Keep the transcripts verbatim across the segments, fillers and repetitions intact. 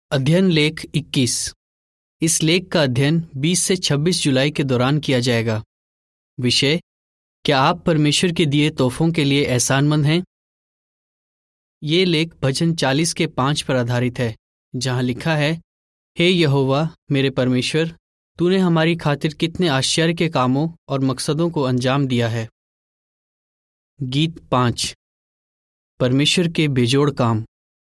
अध्ययन लेख इक्कीस। इस लेख का अध्ययन बीस से छब्बीस जुलाई के दौरान किया जाएगा। विषय: क्या आप परमेश्वर के दिए तोहफों के लिए एहसानमंद हैं? ये लेख भजन चालीस के पाँच पर आधारित है, जहाँ लिखा है, हे यहोवा मेरे परमेश्वर, तूने हमारी खातिर कितने आश्चर्य के कामों और मकसदों को अंजाम दिया है। गीत पाँच। परमेश्वर के बेजोड़ काम।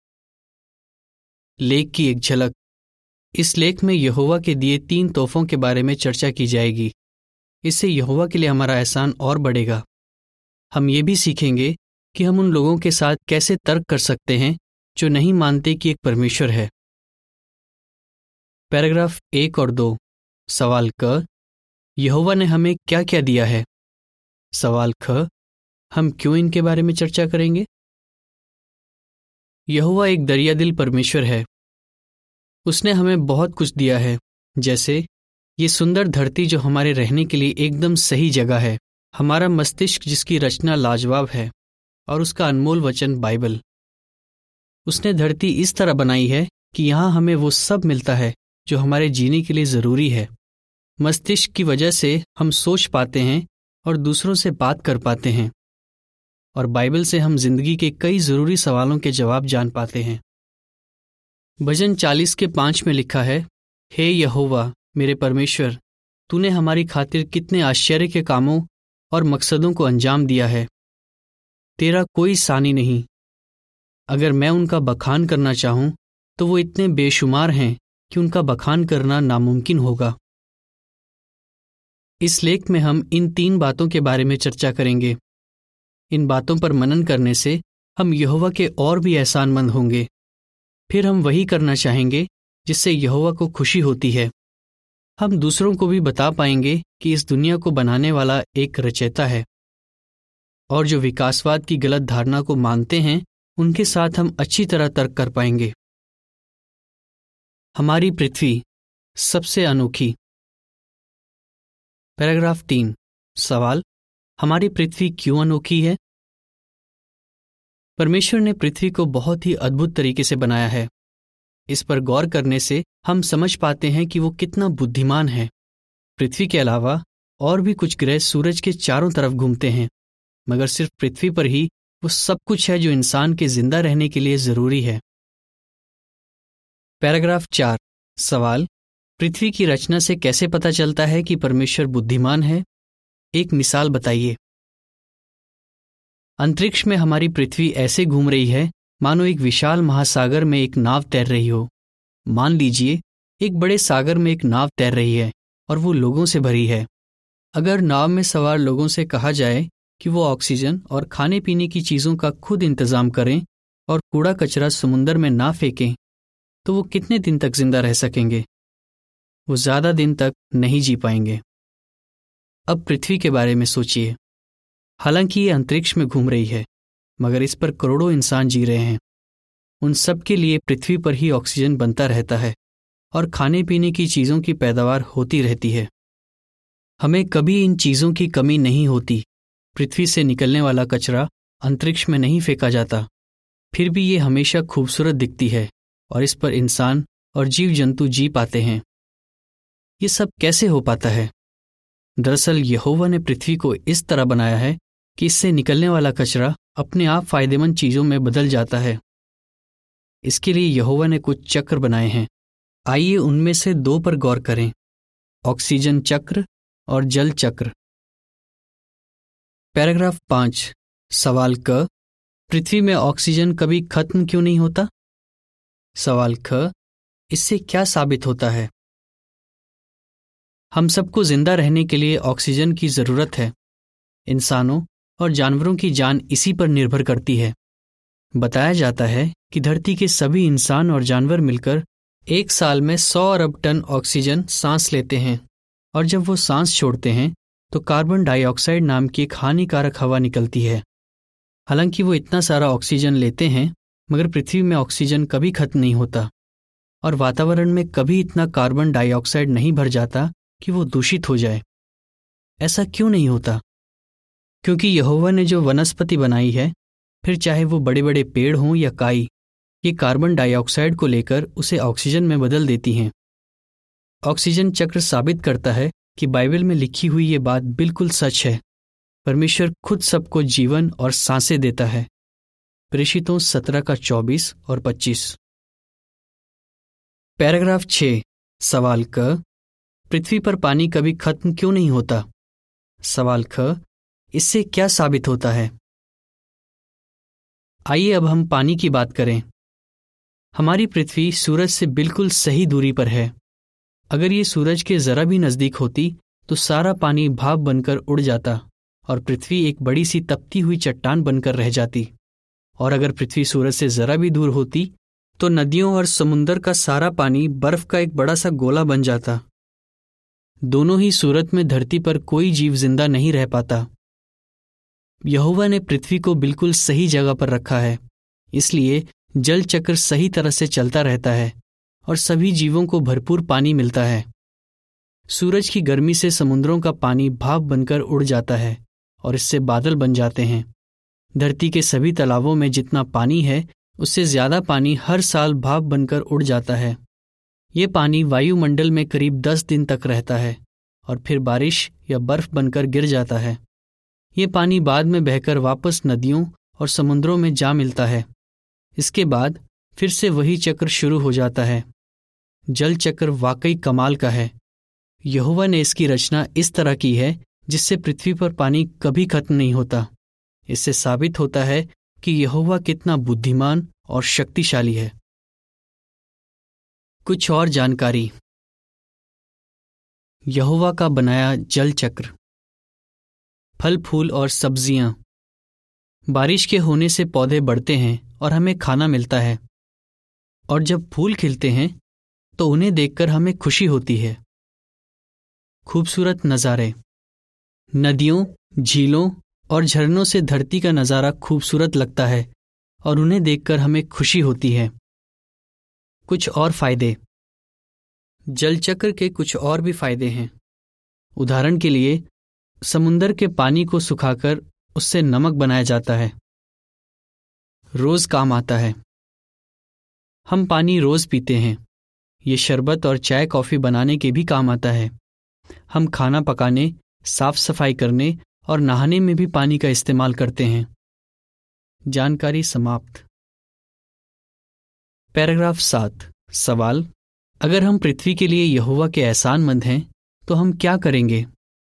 लेख की एक झलक। इस लेख में यहोवा के दिए तीन तोहफों के बारे में चर्चा की जाएगी। इससे यहोवा के लिए हमारा एहसान और बढ़ेगा। हम ये भी सीखेंगे कि हम उन लोगों के साथ कैसे तर्क कर सकते हैं जो नहीं मानते कि एक परमेश्वर है। पैराग्राफ एक और दो। सवाल क, यहोवा ने हमें क्या क्या दिया है। सवाल ख, हम क्यों इनके बारे में चर्चा करेंगे। यहोवा एक दरियादिल परमेश्वर है। उसने हमें बहुत कुछ दिया है, जैसे ये सुंदर धरती जो हमारे रहने के लिए एकदम सही जगह है, हमारा मस्तिष्क जिसकी रचना लाजवाब है, और उसका अनमोल वचन बाइबल। उसने धरती इस तरह बनाई है कि यहाँ हमें वो सब मिलता है जो हमारे जीने के लिए ज़रूरी है। मस्तिष्क की वजह से हम सोच पाते हैं और दूसरों से बात कर पाते हैं, और बाइबल से हम जिंदगी के कई ज़रूरी सवालों के जवाब जान पाते हैं। भजन चालीस के पाँच में लिखा है, हे यहोवा मेरे परमेश्वर, तूने हमारी खातिर कितने आश्चर्य के कामों और मकसदों को अंजाम दिया है। तेरा कोई सानी नहीं। अगर मैं उनका बखान करना चाहूँ तो वो इतने बेशुमार हैं कि उनका बखान करना नामुमकिन होगा। इस लेख में हम इन तीन बातों के बारे में चर्चा करेंगे। इन बातों पर मनन करने से हम यहोवा के और भी एहसानमंद होंगे। फिर हम वही करना चाहेंगे जिससे यहोवा को खुशी होती है। हम दूसरों को भी बता पाएंगे कि इस दुनिया को बनाने वाला एक रचयिता है, और जो विकासवाद की गलत धारणा को मानते हैं उनके साथ हम अच्छी तरह तर्क कर पाएंगे। हमारी पृथ्वी सबसे अनोखी। पैराग्राफ तीन। सवाल: हमारी पृथ्वी क्यों अनोखी है। परमेश्वर ने पृथ्वी को बहुत ही अद्भुत तरीके से बनाया है। इस पर गौर करने से हम समझ पाते हैं कि वो कितना बुद्धिमान है। पृथ्वी के अलावा और भी कुछ ग्रह सूरज के चारों तरफ घूमते हैं, मगर सिर्फ पृथ्वी पर ही वो सब कुछ है जो इंसान के जिंदा रहने के लिए जरूरी है। पैराग्राफ चार। सवाल: पृथ्वी की रचना से कैसे पता चलता है कि परमेश्वर बुद्धिमान है। एक मिसाल बताइए। अंतरिक्ष में हमारी पृथ्वी ऐसे घूम रही है मानो एक विशाल महासागर में एक नाव तैर रही हो। मान लीजिए एक बड़े सागर में एक नाव तैर रही है और वो लोगों से भरी है। अगर नाव में सवार लोगों से कहा जाए कि वो ऑक्सीजन और खाने पीने की चीज़ों का खुद इंतजाम करें और कूड़ा कचरा समुंदर में ना फेंकें, तो वो कितने दिन तक जिंदा रह सकेंगे। वो ज़्यादा दिन तक नहीं जी पाएंगे। अब पृथ्वी के बारे में सोचिए। हालांकि ये अंतरिक्ष में घूम रही है, मगर इस पर करोड़ों इंसान जी रहे हैं। उन सब के लिए पृथ्वी पर ही ऑक्सीजन बनता रहता है और खाने पीने की चीज़ों की पैदावार होती रहती है। हमें कभी इन चीज़ों की कमी नहीं होती। पृथ्वी से निकलने वाला कचरा अंतरिक्ष में नहीं फेंका जाता, फिर भी ये हमेशा खूबसूरत दिखती है और इस पर इंसान और जीव जंतु जी पाते हैं। ये सब कैसे हो पाता है? दरअसल यहोवा ने पृथ्वी को इस तरह बनाया है कि इससे निकलने वाला कचरा अपने आप फायदेमंद चीज़ों में बदल जाता है। इसके लिए यहोवा ने कुछ चक्र बनाए हैं। आइए उनमें से दो पर गौर करें, ऑक्सीजन चक्र और जल चक्र। पैराग्राफ पाँच। सवाल क, पृथ्वी में ऑक्सीजन कभी खत्म क्यों नहीं होता। सवाल ख, इससे क्या साबित होता है। हम सबको जिंदा रहने के लिए ऑक्सीजन की ज़रूरत है। इंसानों और जानवरों की जान इसी पर निर्भर करती है। बताया जाता है कि धरती के सभी इंसान और जानवर मिलकर एक साल में सौ अरब टन ऑक्सीजन सांस लेते हैं, और जब वो सांस छोड़ते हैं तो कार्बन डाइऑक्साइड नाम की एक हानिकारक हवा निकलती है। हालांकि वो इतना सारा ऑक्सीजन लेते हैं, मगर पृथ्वी में ऑक्सीजन कभी खत्म नहीं होता, और वातावरण में कभी इतना कार्बन डाइऑक्साइड नहीं भर जाता कि वो दूषित हो जाए। ऐसा क्यों नहीं होता? क्योंकि यहोवा ने जो वनस्पति बनाई है, फिर चाहे वो बड़े बड़े पेड़ हों या काई, ये कार्बन डाइऑक्साइड को लेकर उसे ऑक्सीजन में बदल देती हैं। ऑक्सीजन चक्र साबित करता है कि बाइबल में लिखी हुई ये बात बिल्कुल सच है। परमेश्वर खुद सबको जीवन और सांसें देता है। प्रेषितों सत्रह का चौबीस और पच्चीस। पैराग्राफ छः। सवाल क, पृथ्वी पर पानी कभी खत्म क्यों नहीं होता? सवाल ख, इससे क्या साबित होता है? आइए अब हम पानी की बात करें। हमारी पृथ्वी सूरज से बिल्कुल सही दूरी पर है। अगर ये सूरज के जरा भी नजदीक होती तो सारा पानी भाप बनकर उड़ जाता और पृथ्वी एक बड़ी सी तपती हुई चट्टान बनकर रह जाती। और अगर पृथ्वी सूरज से जरा भी दूर होती तो नदियों और समुंदर का सारा पानी बर्फ का एक बड़ा सा गोला बन जाता। दोनों ही सूरत में धरती पर कोई जीव जिंदा नहीं रह पाता। यहोवा ने पृथ्वी को बिल्कुल सही जगह पर रखा है, इसलिए जल चक्र सही तरह से चलता रहता है और सभी जीवों को भरपूर पानी मिलता है। सूरज की गर्मी से समुद्रों का पानी भाप बनकर उड़ जाता है और इससे बादल बन जाते हैं। धरती के सभी तालाबों में जितना पानी है उससे ज्यादा पानी हर साल भाप बनकर उड़ जाता है। ये पानी वायुमंडल में करीब दस दिन तक रहता है और फिर बारिश या बर्फ बनकर गिर जाता है। ये पानी बाद में बहकर वापस नदियों और समुद्रों में जा मिलता है। इसके बाद फिर से वही चक्र शुरू हो जाता है। जल चक्र वाकई कमाल का है। यहोवा ने इसकी रचना इस तरह की है जिससे पृथ्वी पर पानी कभी खत्म नहीं होता। इससे साबित होता है कि यहोवा कितना बुद्धिमान और शक्तिशाली है। कुछ और जानकारी। यहोवा का बनाया जल चक्र। फल फूल और सब्जियां। बारिश के होने से पौधे बढ़ते हैं और हमें खाना मिलता है, और जब फूल खिलते हैं तो उन्हें देखकर हमें खुशी होती है। खूबसूरत नज़ारे। नदियों, झीलों और झरनों से धरती का नज़ारा खूबसूरत लगता है और उन्हें देखकर हमें खुशी होती है। कुछ और फायदे। जलचक्र के कुछ और भी फायदे हैं। उदाहरण के लिए, समुंदर के पानी को सुखाकर उससे नमक बनाया जाता है। रोज काम आता है। हम पानी रोज पीते हैं। ये शरबत और चाय कॉफी बनाने के भी काम आता है। हम खाना पकाने, साफ सफाई करने और नहाने में भी पानी का इस्तेमाल करते हैं। जानकारी समाप्त। पैराग्राफ सात। सवाल, अगर हम पृथ्वी के लिए यहोवा के एहसानमंद हैं तो हम क्या करेंगे?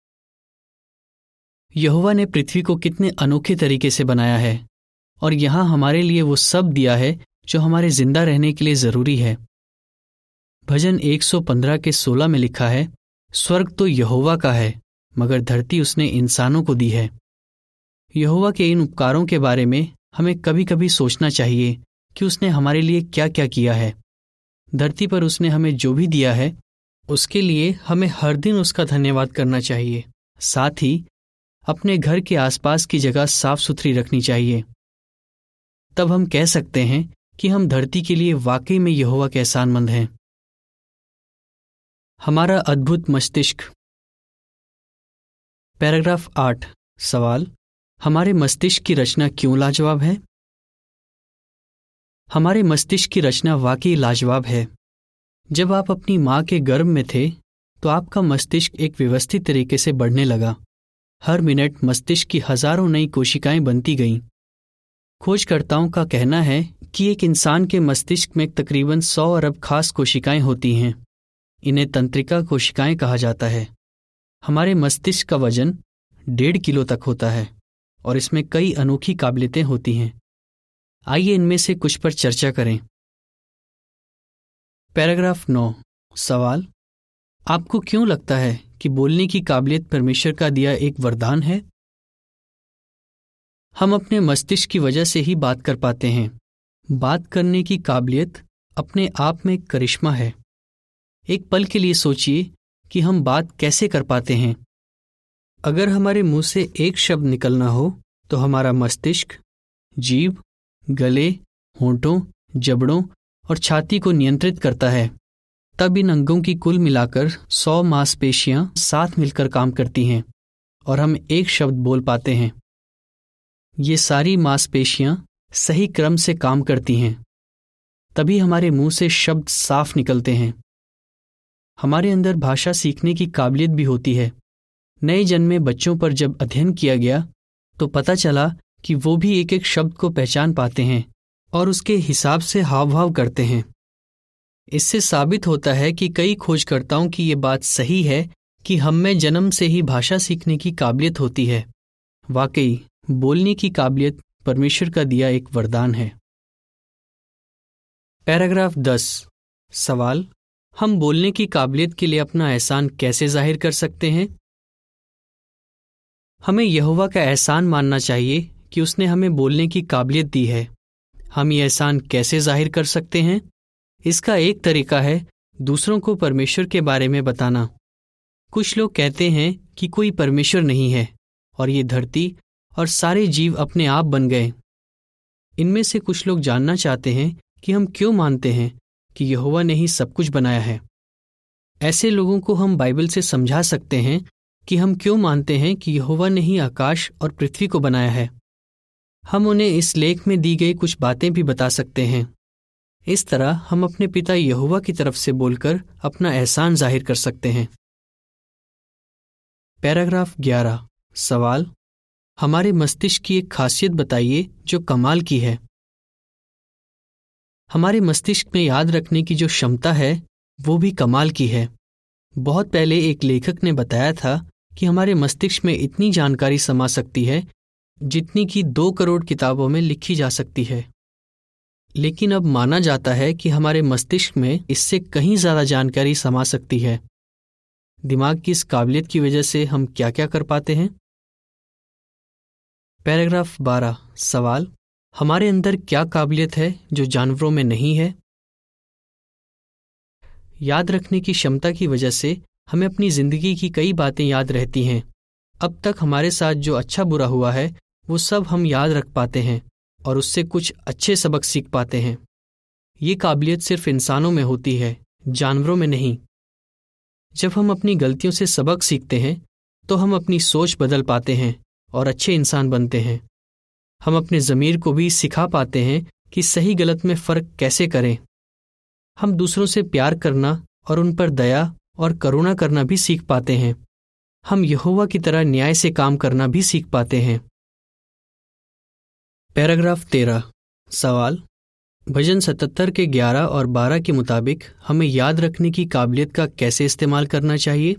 यहोवा ने पृथ्वी को कितने अनोखे तरीके से बनाया है और यहाँ हमारे लिए वो सब दिया है जो हमारे जिंदा रहने के लिए जरूरी है। भजन एक सौ पंद्रह के सोलह में लिखा है, स्वर्ग तो यहोवा का है मगर धरती उसने इंसानों को दी है। यहोवा के इन उपकारों के बारे में हमें कभी कभी सोचना चाहिए कि उसने हमारे लिए क्या क्या किया है। धरती पर उसने हमें जो भी दिया है उसके लिए हमें हर दिन उसका धन्यवाद करना चाहिए। साथ ही अपने घर के आसपास की जगह साफ सुथरी रखनी चाहिए। तब हम कह सकते हैं कि हम धरती के लिए वाकई में यहोवा के एहसानमंद हैं। हमारा अद्भुत मस्तिष्क। पैराग्राफ आठ। सवाल, हमारे मस्तिष्क की रचना क्यों लाजवाब है? हमारे मस्तिष्क की रचना वाकई लाजवाब है। जब आप अपनी माँ के गर्भ में थे तो आपका मस्तिष्क एक व्यवस्थित तरीके से बढ़ने लगा। हर मिनट मस्तिष्क की हजारों नई कोशिकाएं बनती गईं। खोजकर्ताओं का कहना है कि एक इंसान के मस्तिष्क में तकरीबन सौ अरब खास कोशिकाएं होती हैं। इन्हें तंत्रिका कोशिकाएं कहा जाता है। हमारे मस्तिष्क का वजन डेढ़ किलो तक होता है और इसमें कई अनोखी काबिलियतें होती हैं। आइए इनमें से कुछ पर चर्चा करें। पैराग्राफ नौ। सवाल, आपको क्यों लगता है कि बोलने की काबिलियत परमेश्वर का दिया एक वरदान है? हम अपने मस्तिष्क की वजह से ही बात कर पाते हैं। बात करने की काबिलियत अपने आप में एक करिश्मा है। एक पल के लिए सोचिए कि हम बात कैसे कर पाते हैं। अगर हमारे मुंह से एक शब्द निकलना हो तो हमारा मस्तिष्क जीभ, गले, होंठों, जबड़ों और छाती को नियंत्रित करता है। तब इन अंगों की कुल मिलाकर सौ मांसपेशियां साथ मिलकर काम करती हैं और हम एक शब्द बोल पाते हैं। ये सारी मांसपेशियां सही क्रम से काम करती हैं। तभी हमारे मुंह से शब्द साफ निकलते हैं। हमारे अंदर भाषा सीखने की काबिलियत भी होती है। नए जन्मे बच्चों पर जब अध्ययन किया गया तो पता चला कि वो भी एक एक शब्द को पहचान पाते हैं और उसके हिसाब से हाव भाव करते हैं। इससे साबित होता है कि कई खोजकर्ताओं की ये बात सही है कि हम में जन्म से ही भाषा सीखने की काबिलियत होती है। वाकई बोलने की काबिलियत परमेश्वर का दिया एक वरदान है। पैराग्राफ दस। सवाल, हम बोलने की काबिलियत के लिए अपना एहसान कैसे जाहिर कर सकते हैं? हमें यहोवा का एहसान मानना चाहिए कि उसने हमें बोलने की काबिलियत दी है। हम ये एहसान कैसे जाहिर कर सकते हैं? इसका एक तरीका है दूसरों को परमेश्वर के बारे में बताना। कुछ लोग कहते हैं कि कोई परमेश्वर नहीं है और ये धरती और सारे जीव अपने आप बन गए। इनमें से कुछ लोग जानना चाहते हैं कि हम क्यों मानते हैं कि यहोवा ने ही सब कुछ बनाया है। ऐसे लोगों को हम बाइबल से समझा सकते हैं कि हम क्यों मानते हैं कि यहोवा ने ही आकाश और पृथ्वी को बनाया है। हम उन्हें इस लेख में दी गई कुछ बातें भी बता सकते हैं। इस तरह हम अपने पिता यहोवा की तरफ से बोलकर अपना एहसान जाहिर कर सकते हैं। पैराग्राफ ग्यारह। सवाल, हमारे मस्तिष्क की एक खासियत बताइए जो कमाल की है। हमारे मस्तिष्क में याद रखने की जो क्षमता है वो भी कमाल की है। बहुत पहले एक लेखक ने बताया था कि हमारे मस्तिष्क में इतनी जानकारी समा सकती है जितनी कि दो करोड़ किताबों में लिखी जा सकती है। लेकिन अब माना जाता है कि हमारे मस्तिष्क में इससे कहीं ज्यादा जानकारी समा सकती है। दिमाग की इस काबिलियत की वजह से हम क्या क्या कर पाते हैं? पैराग्राफ बारह। सवाल, हमारे अंदर क्या काबिलियत है जो जानवरों में नहीं है? याद रखने की क्षमता की वजह से हमें अपनी जिंदगी की कई बातें याद रहती हैं। अब तक हमारे साथ जो अच्छा बुरा हुआ है वो सब हम याद रख पाते हैं और उससे कुछ अच्छे सबक सीख पाते हैं। ये काबिलियत सिर्फ इंसानों में होती है, जानवरों में नहीं। जब हम अपनी गलतियों से सबक सीखते हैं तो हम अपनी सोच बदल पाते हैं और अच्छे इंसान बनते हैं। हम अपने ज़मीर को भी सिखा पाते हैं कि सही गलत में फ़र्क कैसे करें। हम दूसरों से प्यार करना और उन पर दया और करुणा करना भी सीख पाते हैं। हम यहोवा की तरह न्याय से काम करना भी सीख पाते हैं। पैराग्राफ तेरह। सवाल, भजन सतहत्तर के ग्यारह और बारह के मुताबिक हमें याद रखने की काबिलियत का कैसे इस्तेमाल करना चाहिए?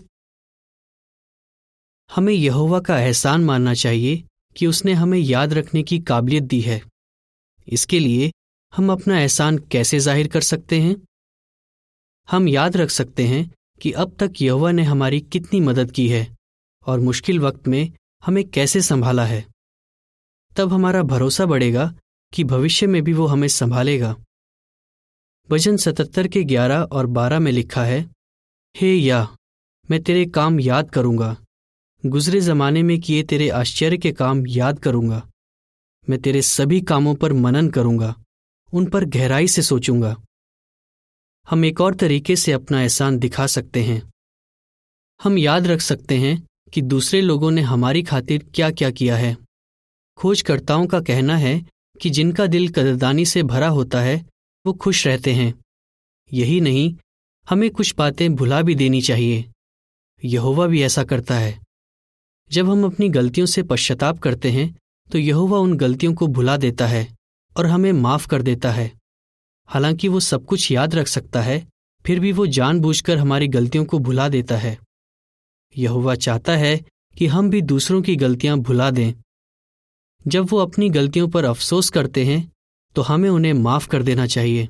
हमें यहोवा का एहसान मानना चाहिए कि उसने हमें याद रखने की काबिलियत दी है। इसके लिए हम अपना एहसान कैसे जाहिर कर सकते हैं? हम याद रख सकते हैं कि अब तक यहोवा ने हमारी कितनी मदद की है और मुश्किल वक्त में हमें कैसे संभाला है। तब हमारा भरोसा बढ़ेगा कि भविष्य में भी वो हमें संभालेगा। भजन सतहत्तर के ग्यारह और बारह में लिखा है, हे या मैं तेरे काम याद करूंगा, गुजरे जमाने में किए तेरे आश्चर्य के काम याद करूंगा। मैं तेरे सभी कामों पर मनन करूंगा, उन पर गहराई से सोचूंगा। हम एक और तरीके से अपना एहसान दिखा सकते हैं। हम याद रख सकते हैं कि दूसरे लोगों ने हमारी खातिर क्या क्या किया है। खोजकर्ताओं का कहना है कि जिनका दिल कदरदानी से भरा होता है वो खुश रहते हैं। यही नहीं, हमें कुछ बातें भुला भी देनी चाहिए। यहोवा भी ऐसा करता है। जब हम अपनी गलतियों से पश्चाताप करते हैं तो यहोवा उन गलतियों को भुला देता है और हमें माफ कर देता है। हालांकि वो सब कुछ याद रख सकता है, फिर भी वो जानबूझकर हमारी गलतियों को भुला देता है। यहोवा चाहता है कि हम भी दूसरों की गलतियां भुला दें। जब वो अपनी गलतियों पर अफसोस करते हैं तो हमें उन्हें माफ कर देना चाहिए।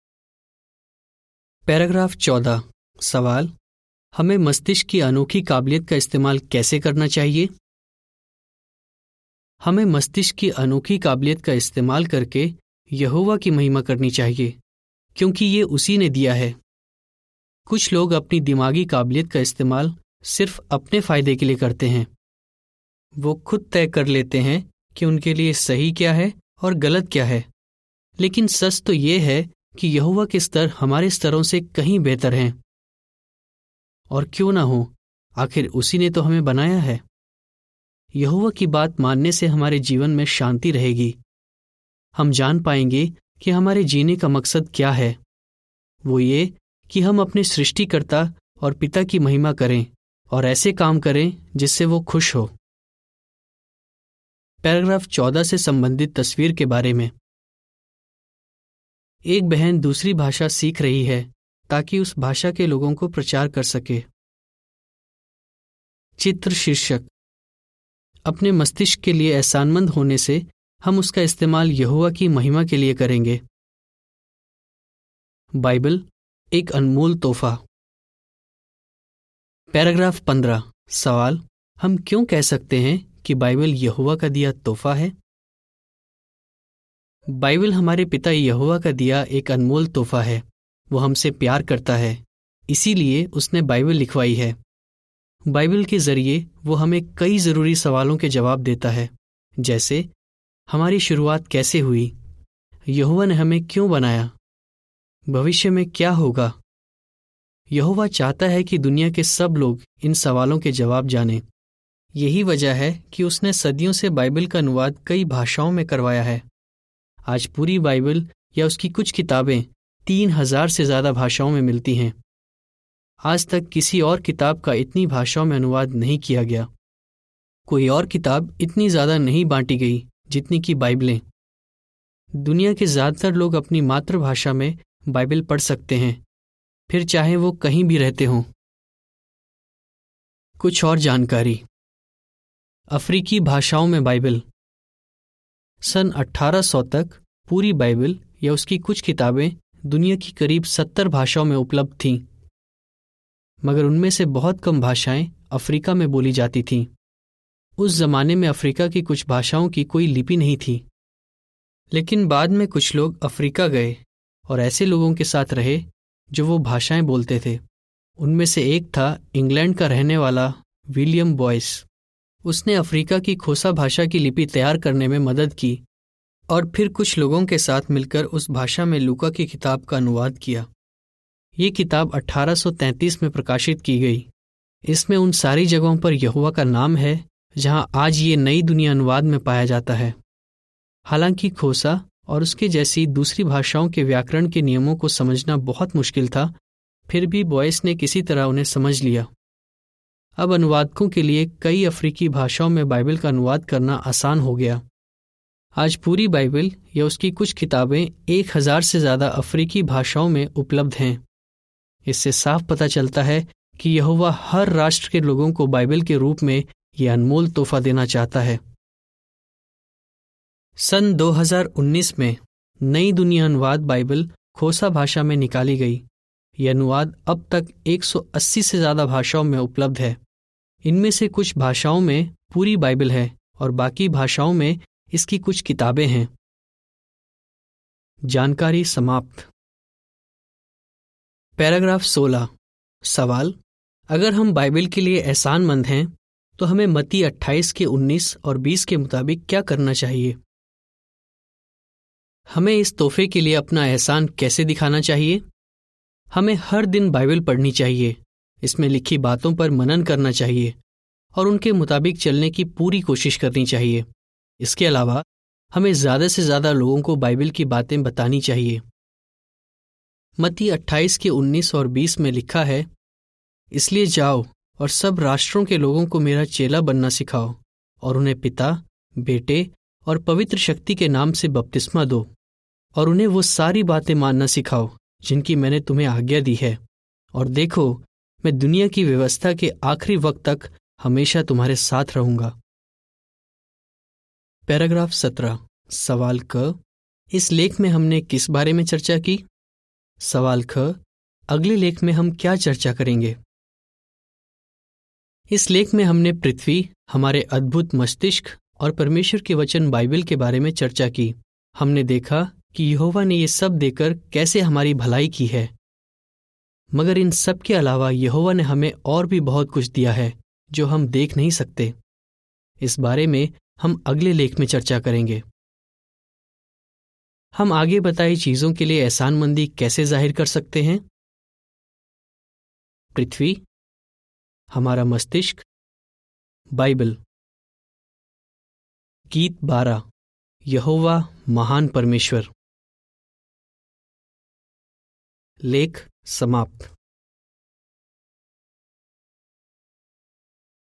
पैराग्राफ चौदह। सवाल, हमें मस्तिष्क की अनोखी काबिलियत का इस्तेमाल कैसे करना चाहिए? हमें मस्तिष्क की अनोखी काबिलियत का इस्तेमाल करके यहोवा की महिमा करनी चाहिए, क्योंकि ये उसी ने दिया है। कुछ लोग अपनी दिमागी काबिलियत का इस्तेमाल सिर्फ अपने फायदे के लिए करते हैं। वो खुद तय कर लेते हैं कि उनके लिए सही क्या है और गलत क्या है। लेकिन सच तो ये है कि यहोवा के स्तर हमारे स्तरों से कहीं बेहतर हैं। और क्यों ना हो, आखिर उसी ने तो हमें बनाया है। यहोवा की बात मानने से हमारे जीवन में शांति रहेगी। हम जान पाएंगे कि हमारे जीने का मकसद क्या है। वो ये कि हम अपने सृष्टिकर्ता और पिता की महिमा करें और ऐसे काम करें जिससे वो खुश हो। पैराग्राफ चौदह से संबंधित तस्वीर के बारे में। एक बहन दूसरी भाषा सीख रही है ताकि उस भाषा के लोगों को प्रचार कर सके। चित्र शीर्षक। अपने मस्तिष्क के लिए एहसानमंद होने से हम उसका इस्तेमाल यहोवा की महिमा के लिए करेंगे। बाइबल एक अनमोल तोहफा। पैराग्राफ पंद्रह। सवाल, हम क्यों कह सकते हैं कि बाइबल यहोवा का दिया तोहफा है? बाइबल हमारे पिता यहोवा का दिया एक अनमोल तोहफा है। वो हमसे प्यार करता है, इसीलिए उसने बाइबल लिखवाई है। बाइबल के जरिए वो हमें कई ज़रूरी सवालों के जवाब देता है, जैसे हमारी शुरुआत कैसे हुई, यहोवा ने हमें क्यों बनाया, भविष्य में क्या होगा। यहोवा चाहता है कि दुनिया के सब लोग इन सवालों के जवाब जानें। यही वजह है कि उसने सदियों से बाइबल का अनुवाद कई भाषाओं में करवाया है। आज पूरी बाइबल या उसकी कुछ किताबें तीन हजार से ज़्यादा भाषाओं में मिलती हैं। आज तक किसी और किताब का इतनी भाषाओं में अनुवाद नहीं किया गया। कोई और किताब इतनी ज़्यादा नहीं बांटी गई जितनी कि बाइबलें। दुनिया के ज़्यादातर लोग अपनी मातृभाषा में बाइबल पढ़ सकते हैं, फिर चाहे वो कहीं भी रहते हों। कुछ और जानकारी। अफ्रीकी भाषाओं में बाइबल। सन अठारह सौ तक पूरी बाइबल या उसकी कुछ किताबें दुनिया की करीब सत्तर भाषाओं में उपलब्ध थीं, मगर उनमें से बहुत कम भाषाएं अफ्रीका में बोली जाती थीं। उस जमाने में अफ्रीका की कुछ भाषाओं की कोई लिपि नहीं थी, लेकिन बाद में कुछ लोग अफ्रीका गए और ऐसे लोगों के साथ रहे जो वो भाषाएं बोलते थे। उनमें से एक था इंग्लैंड का रहने वाला विलियम बॉयस। उसने अफ्रीका की खोसा भाषा की लिपि तैयार करने में मदद की और फिर कुछ लोगों के साथ मिलकर उस भाषा में लूका की किताब का अनुवाद किया। ये किताब अठारह सौ तैंतीस में प्रकाशित की गई। इसमें उन सारी जगहों पर यहोवा का नाम है जहां आज ये नई दुनिया अनुवाद में पाया जाता है। हालांकि खोसा और उसके जैसी दूसरी भाषाओं के व्याकरण के नियमों को समझना बहुत मुश्किल था, फिर भी बॉयस ने किसी तरह उन्हें समझ लिया। अब अनुवादकों के लिए कई अफ्रीकी भाषाओं में बाइबल का अनुवाद करना आसान हो गया। आज पूरी बाइबल या उसकी कुछ किताबें एक हजार से ज़्यादा अफ्रीकी भाषाओं में उपलब्ध हैं। इससे साफ पता चलता है कि यहोवा हर राष्ट्र के लोगों को बाइबल के रूप में यह अनमोल तोहफा देना चाहता है। सन दो हज़ार उन्नीस में नई दुनिया अनुवाद बाइबल खोसा भाषा में निकाली गई। यह अनुवाद अब तक एक सौ अस्सी से ज़्यादा भाषाओं में उपलब्ध है। इनमें से कुछ भाषाओं में पूरी बाइबल है और बाकी भाषाओं में इसकी कुछ किताबें हैं। जानकारी समाप्त। पैराग्राफ सोलह। सवाल, अगर हम बाइबल के लिए एहसानमंद हैं तो हमें मत्ती अट्ठाईस के उन्नीस और बीस के मुताबिक क्या करना चाहिए? हमें इस तोहफे के लिए अपना एहसान कैसे दिखाना चाहिए? हमें हर दिन बाइबल पढ़नी चाहिए, इसमें लिखी बातों पर मनन करना चाहिए और उनके मुताबिक चलने की पूरी कोशिश करनी चाहिए। इसके अलावा हमें ज़्यादा से ज़्यादा लोगों को बाइबल की बातें बतानी चाहिए। मत्ती अट्ठाईस के उन्नीस और बीस में लिखा है, इसलिए जाओ और सब राष्ट्रों के लोगों को मेरा चेला बनना सिखाओ और उन्हें पिता, बेटे और पवित्र शक्ति के नाम से बपतिस्मा दो और उन्हें वो सारी बातें मानना सिखाओ जिनकी मैंने तुम्हें आज्ञा दी है। और देखो, मैं दुनिया की व्यवस्था के आखिरी वक्त तक हमेशा तुम्हारे साथ रहूंगा। पैराग्राफ सत्रह। सवाल क। इस लेख में हमने किस बारे में चर्चा की? सवाल ख। अगले लेख में हम क्या चर्चा करेंगे? इस लेख में हमने पृथ्वी, हमारे अद्भुत मस्तिष्क और परमेश्वर के वचन बाइबल के बारे में चर्चा की। हमने देखा कि यहोवा ने ये सब देकर कैसे हमारी भलाई की है, मगर इन सब के अलावा यहोवा ने हमें और भी बहुत कुछ दिया है जो हम देख नहीं सकते। इस बारे में हम अगले लेख में चर्चा करेंगे। हम आगे बताई चीजों के लिए एहसानमंदी कैसे जाहिर कर सकते हैं? पृथ्वी, हमारा मस्तिष्क, बाइबल। गीत बारह। यहोवा महान परमेश्वर। लेख समाप्त।